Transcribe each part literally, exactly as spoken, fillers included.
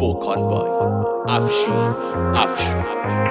وکال بای افشین افشین.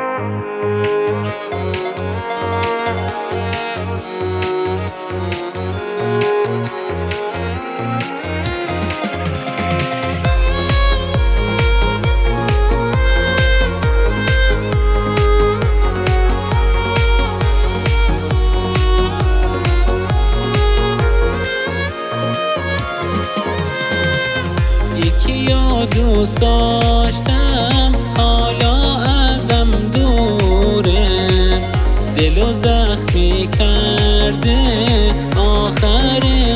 دوست داشتم حالا ازم دوره، دلو زخمی کرده آخر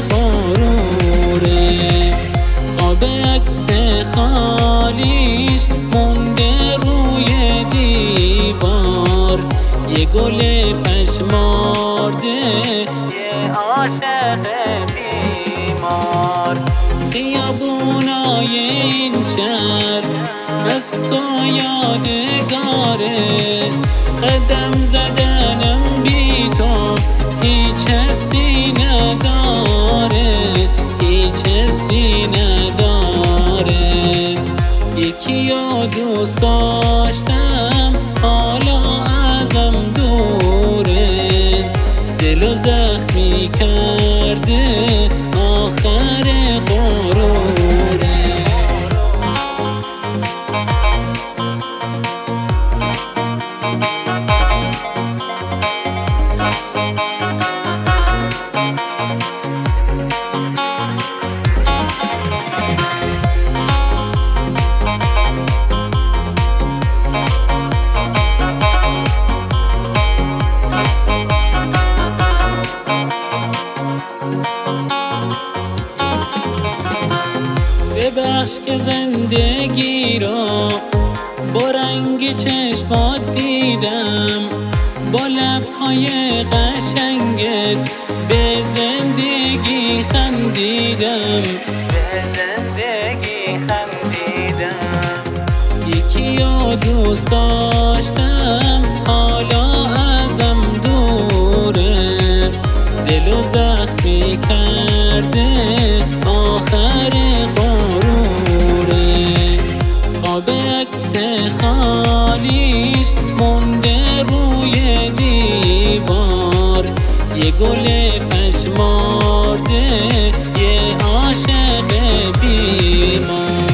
غروره. آب عکس خالیش مونده روی دیوار، یه گل پشمارده یه عاشق بیمار. خیابونای این شهر از تو یادگاره، قدم زدنم بی تو هیچ حسی نداره، هیچ حسی نداره. یکی رو دوست داشتم حالا ازم دوره، دلو زخمی کرده آخر غروره. ببخش که زندگی رو با رنگ چشمات دیدم، با لبهای قشنگت به زندگی خندیدم، به زندگی خندیدم. یکی رو دوست داشتم حالا ازم دوره، دلو زخمی کرده آخر غروره. آب عکس خالیش مونده روی دیوار، یه گل پشمارده یه عاشق بیمار.